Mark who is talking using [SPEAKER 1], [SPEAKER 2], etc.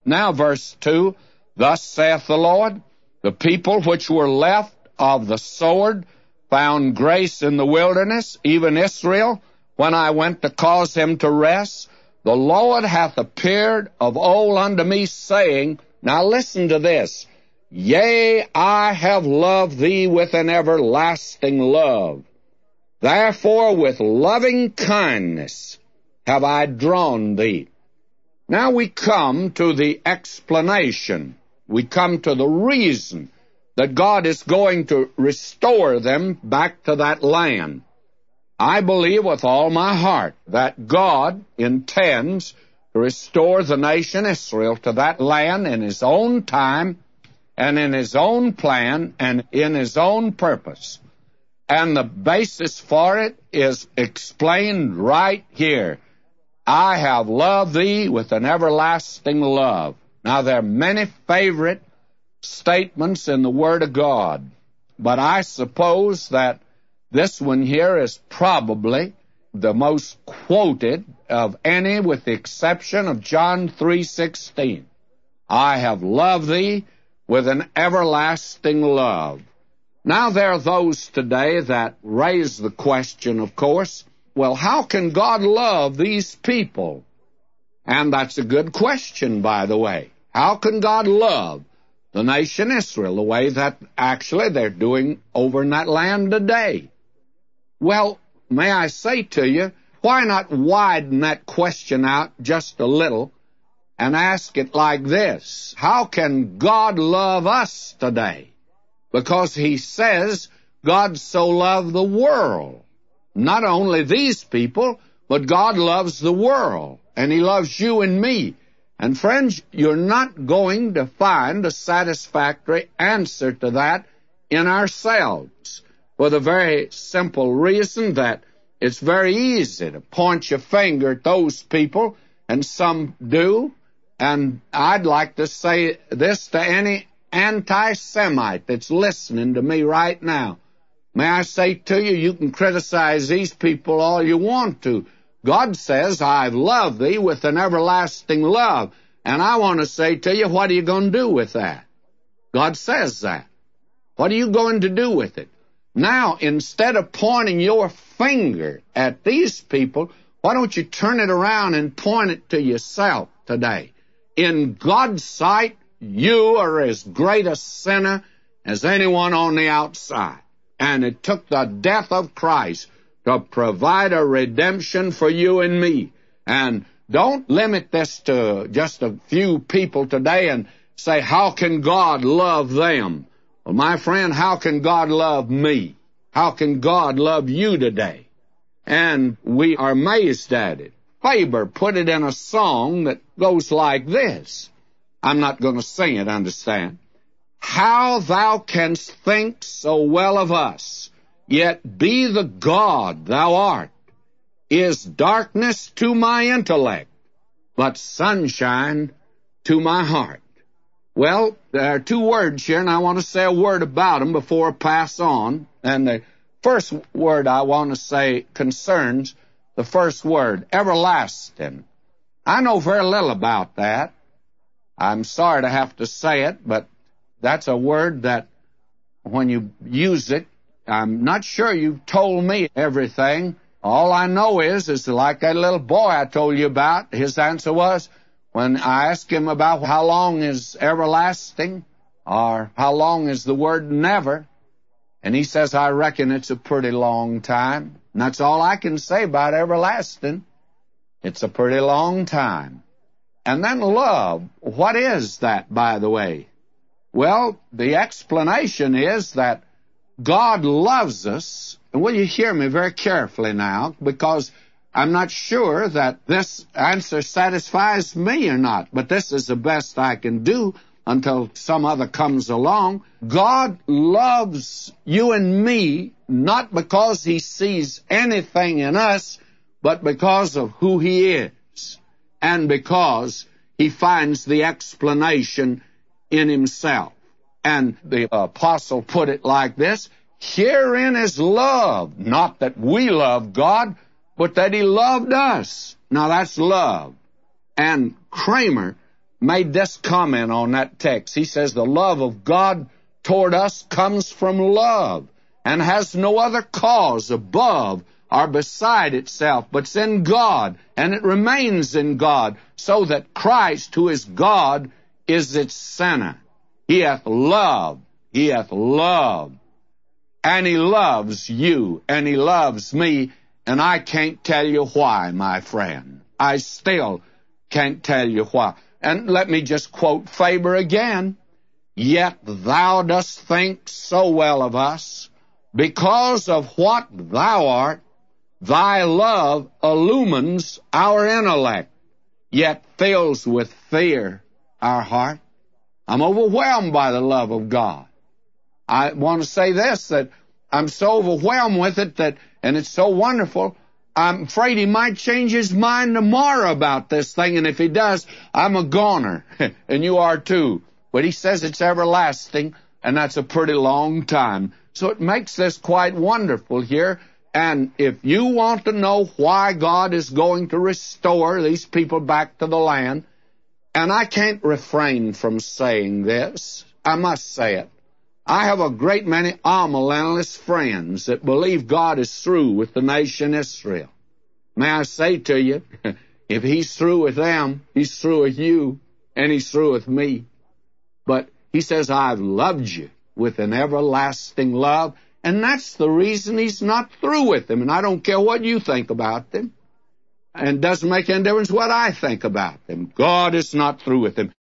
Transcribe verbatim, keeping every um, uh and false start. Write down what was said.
[SPEAKER 1] Now, verse two, thus saith the Lord, the people which were left of the sword found grace in the wilderness, even Israel, when I went to cause him to rest. The Lord hath appeared of old unto me, saying, now listen to this, yea, I have loved thee with an everlasting love. Therefore with loving kindness have I drawn thee. Now we come to the explanation. We come to the reason that God is going to restore them back to that land. I believe with all my heart that God intends to restore the nation Israel to that land in His own time and in His own plan and in His own purpose. And the basis for it is explained right here. I have loved thee with an everlasting love. Now, there are many favorite statements in the Word of God, but I suppose that this one here is probably the most quoted of any, with the exception of John three sixteen. I have loved thee with an everlasting love. Now, there are those today that raise the question, of course, well, how can God love these people? And that's a good question, by the way. How can God love the nation Israel the way that actually they're doing over in that land today? Well, may I say to you, why not widen that question out just a little and ask it like this? How can God love us today? Because He says God so loved the world. Not only these people, but God loves the world, and He loves you and me. And friends, you're not going to find a satisfactory answer to that in ourselves, for the very simple reason that it's very easy to point your finger at those people, and some do, and I'd like to say this to any anti-Semite that's listening to me right now. May I say to you, you can criticize these people all you want to. God says, I've loved thee with an everlasting love. And I want to say to you, what are you going to do with that? God says that. What are you going to do with it? Now, instead of pointing your finger at these people, why don't you turn it around and point it to yourself today? In God's sight, you are as great a sinner as anyone on the outside. And it took the death of Christ to provide a redemption for you and me. And don't limit this to just a few people today and say, how can God love them? Well, my friend, how can God love me? How can God love you today? And we are amazed at it. Faber put it in a song that goes like this. I'm not going to sing it, understand. How thou canst think so well of us, yet be the God thou art, is darkness to my intellect, but sunshine to my heart. Well, there are two words here, and I want to say a word about them before I pass on. And the first word I want to say concerns the first word, everlasting. I know very little about that. I'm sorry to have to say it, but that's a word that when you use it, I'm not sure you've told me everything. All I know is, is like that little boy I told you about, his answer was, when I asked him about how long is everlasting, or how long is the word never, and he says, I reckon it's a pretty long time. And that's all I can say about everlasting. It's a pretty long time. And then love. What is that, by the way? Well, the explanation is that God loves us. And will you hear me very carefully now? Because I'm not sure that this answer satisfies me or not. But this is the best I can do until some other comes along. God loves you and me not because He sees anything in us, but because of who He is, and because He finds the explanation in Himself. And the apostle put it like this, herein is love, not that we love God, but that He loved us. Now that's love. And Kramer made this comment on that text. He says, the love of God toward us comes from love and has no other cause above or beside itself, but's in God, and it remains in God, so that Christ, who is God, is its center. He hath loved, he hath loved, and he loves you, and he loves me, and I can't tell you why, my friend. I still can't tell you why. And let me just quote Faber again. Yet thou dost think so well of us, because of what thou art, thy love illumines our intellect, yet fills with fear our heart. I'm overwhelmed by the love of God. I want to say this, that I'm so overwhelmed with it, that, and it's so wonderful, I'm afraid he might change his mind tomorrow about this thing, and if he does, I'm a goner, and you are too. But he says it's everlasting, and that's a pretty long time. So it makes this quite wonderful here. And if you want to know why God is going to restore these people back to the land, and I can't refrain from saying this, I must say it. I have a great many amillennialist friends that believe God is through with the nation Israel. May I say to you, if he's through with them, he's through with you, and he's through with me. But he says, I've loved you with an everlasting love, and that's the reason he's not through with them. And I don't care what you think about them. And it doesn't make any difference what I think about them. God is not through with them.